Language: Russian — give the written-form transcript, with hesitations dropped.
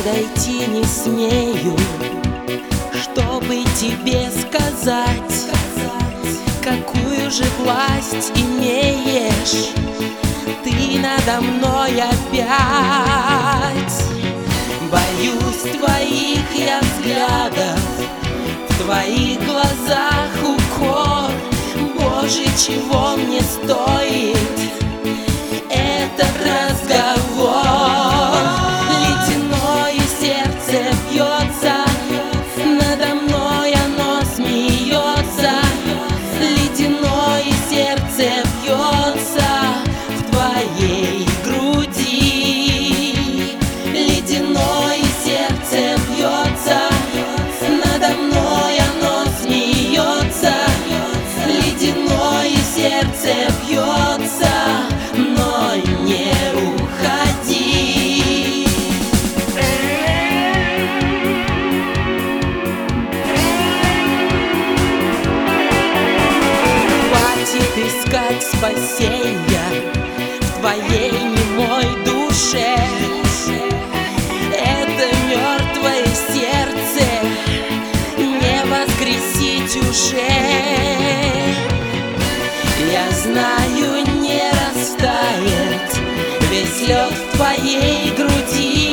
подойти не смею, чтобы тебе сказать, какую же власть имеешь ты надо мной опять. Боюсь твоих я взглядов, в твоих глазах укор. Боже, чего мне стоит этот разговор? Ледяное сердце бьется, надо мной оно смеется. Ледяное сердце бьется в твоей груди. Ледяное сердце бьется, надо мной оно смеется. Ледяное сердце бьется, но не уходи. Хватит искать спасения в твоей немой душе. Это мертвое сердце не воскресить уже. Я знаю, не растает весь лед в твоей груди.